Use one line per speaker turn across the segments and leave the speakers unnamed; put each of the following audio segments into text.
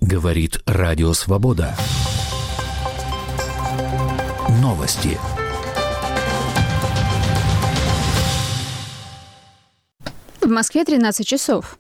Говорит Радио Свобода. Новости.
В Москве 13 часов.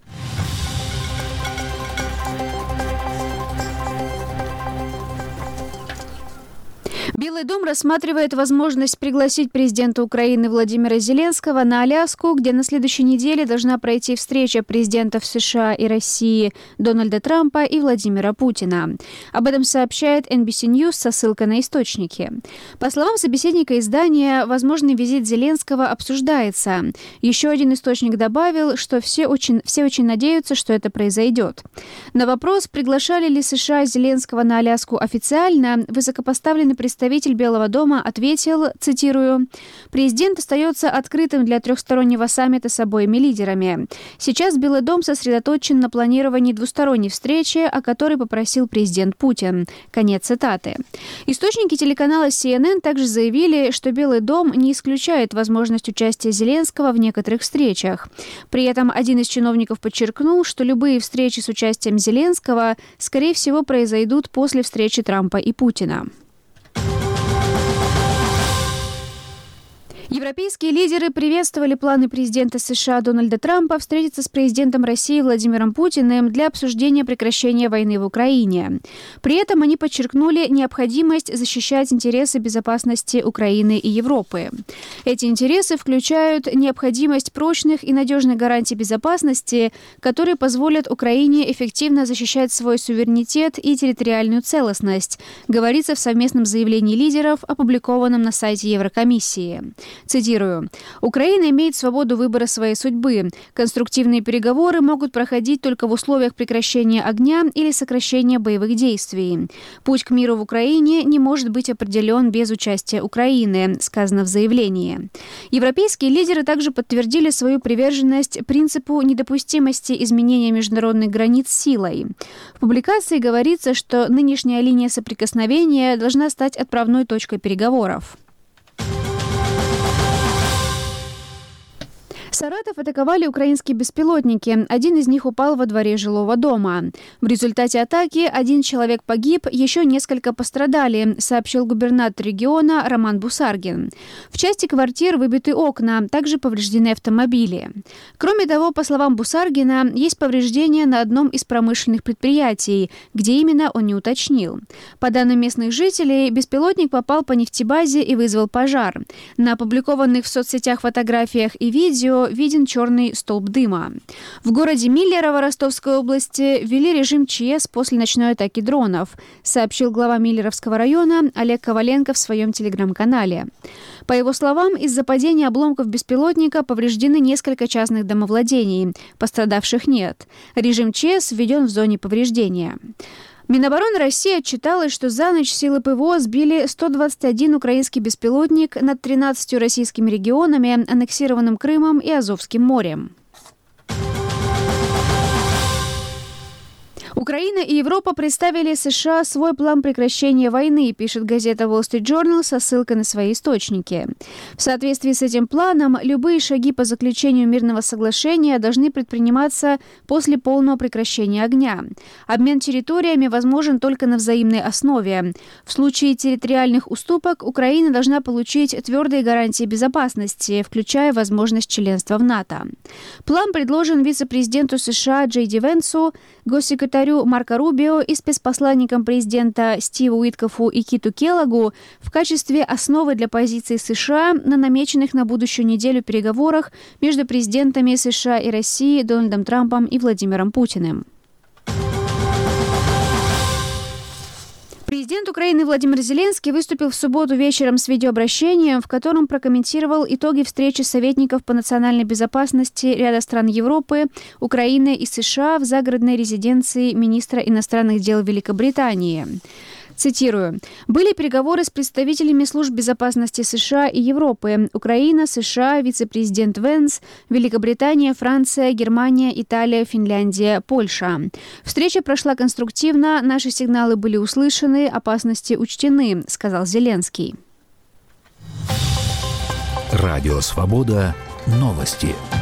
Белый дом рассматривает возможность пригласить президента Украины Владимира Зеленского на Аляску, где на следующей неделе должна пройти встреча президентов США и России Дональда Трампа и Владимира Путина. Об этом сообщает NBC News со ссылкой на источники. По словам собеседника издания, возможный визит Зеленского обсуждается. Еще один источник добавил, что все очень надеются, что это произойдет. На вопрос, приглашали ли США Зеленского на Аляску официально, высокопоставленный представитель Белого дома ответил, цитирую, «Президент остается открытым для трехстороннего саммита с обоими лидерами. Сейчас Белый дом сосредоточен на планировании двусторонней встречи, о которой попросил президент Путин». Конец цитаты. Источники телеканала CNN также заявили, что Белый дом не исключает возможность участия Зеленского в некоторых встречах. При этом один из чиновников подчеркнул, что любые встречи с участием Зеленского, скорее всего, произойдут после встречи Трампа и Путина. Европейские лидеры приветствовали планы президента США Дональда Трампа встретиться с президентом России Владимиром Путиным для обсуждения прекращения войны в Украине. При этом они подчеркнули необходимость защищать интересы безопасности Украины и Европы. Эти интересы включают необходимость прочных и надежных гарантий безопасности, которые позволят Украине эффективно защищать свой суверенитет и территориальную целостность, говорится в совместном заявлении лидеров, опубликованном на сайте Еврокомиссии. Цитирую. «Украина имеет свободу выбора своей судьбы. Конструктивные переговоры могут проходить только в условиях прекращения огня или сокращения боевых действий. Путь к миру в Украине не может быть определен без участия Украины», сказано в заявлении. Европейские лидеры также подтвердили свою приверженность принципу недопустимости изменения международных границ силой. В публикации говорится, что нынешняя линия соприкосновения должна стать отправной точкой переговоров. Саратов атаковали украинские беспилотники. Один из них упал во дворе жилого дома. В результате атаки один человек погиб, еще несколько пострадали, сообщил губернатор региона Роман Бусаргин. В части квартир выбиты окна, также повреждены автомобили. Кроме того, по словам Бусаргина, есть повреждения на одном из промышленных предприятий, где именно он не уточнил. По данным местных жителей, беспилотник попал по нефтебазе и вызвал пожар. На опубликованных в соцсетях фотографиях и видео виден черный столб дыма. В городе Миллерово Ростовской области ввели режим ЧС после ночной атаки дронов, сообщил глава Миллеровского района Олег Коваленко в своем телеграм-канале. По его словам, из-за падения обломков беспилотника повреждены несколько частных домовладений. Пострадавших нет. Режим ЧС введен в зоне повреждения. Минобороны России отчиталось, что за ночь силы ПВО сбили 121 украинский беспилотник над 13 российскими регионами, аннексированным Крымом и Азовским морем. Украина и Европа представили США свой план прекращения войны, пишет газета Wall Street Journal со ссылкой на свои источники. В соответствии с этим планом, любые шаги по заключению мирного соглашения должны предприниматься после полного прекращения огня. Обмен территориями возможен только на взаимной основе. В случае территориальных уступок Украина должна получить твердые гарантии безопасности, включая возможность членства в НАТО. План предложен вице-президенту США Джей Ди Венсу, госсекретарю Марко Рубио и спецпосланникам президента Стиву Уиткофу и Киту Келлогу в качестве основы для позиций США на намеченных на будущую неделю переговорах между президентами США и России Дональдом Трампом и Владимиром Путиным. Президент Украины Владимир Зеленский выступил в субботу вечером с видеообращением, в котором прокомментировал итоги встречи советников по национальной безопасности ряда стран Европы, Украины и США в загородной резиденции министра иностранных дел Великобритании. Цитирую. «Были переговоры с представителями служб безопасности США и Европы, Украина, США, вице-президент Венс, Великобритания, Франция, Германия, Италия, Финляндия, Польша. Встреча прошла конструктивно, наши сигналы были услышаны, опасности учтены», сказал Зеленский.
Радио Свобода. Новости.